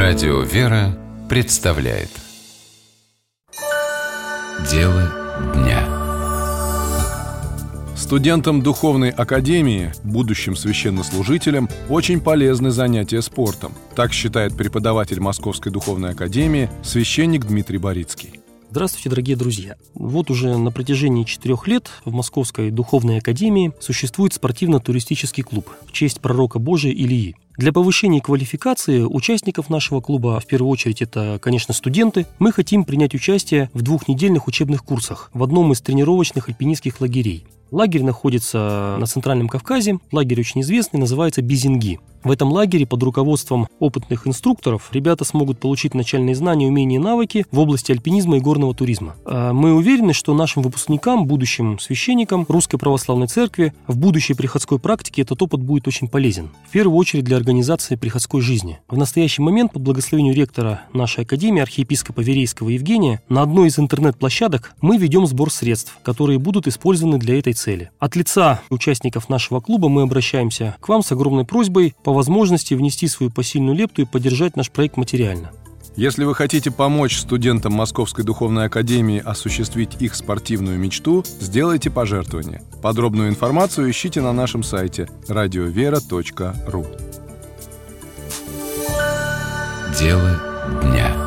Радио «Вера» представляет Дело дня. Студентам Духовной Академии, будущим священнослужителям, очень полезны занятия спортом. Так считает преподаватель Московской Духовной Академии, священник Дмитрий Борицкий. Здравствуйте, дорогие друзья! Вот уже на протяжении 4 лет в Московской Духовной Академии существует спортивно-туристический клуб в честь пророка Божия Илии. Для повышения квалификации участников нашего клуба, в первую очередь это, конечно, студенты, мы хотим принять участие в 2-недельных учебных курсах в одном из тренировочных альпинистских лагерей. Лагерь находится на Центральном Кавказе, лагерь очень известный, называется Безинги. В этом лагере под руководством опытных инструкторов ребята смогут получить начальные знания, умения и навыки в области альпинизма и горного туризма. Мы уверены, что нашим выпускникам, будущим священникам Русской Православной Церкви в будущей приходской практике этот опыт будет очень полезен. В первую очередь для организации приходской жизни. В настоящий момент под благословением ректора нашей академии, архиепископа Верейского Евгения, на одной из интернет-площадок мы ведем сбор средств, которые будут использованы для этой цели. От лица участников нашего клуба мы обращаемся к вам с огромной просьбой по возможности внести свою посильную лепту и поддержать наш проект материально. Если вы хотите помочь студентам Московской Духовной Академии осуществить их спортивную мечту, сделайте пожертвование. Подробную информацию ищите на нашем сайте radiovera.ru. Дело дня.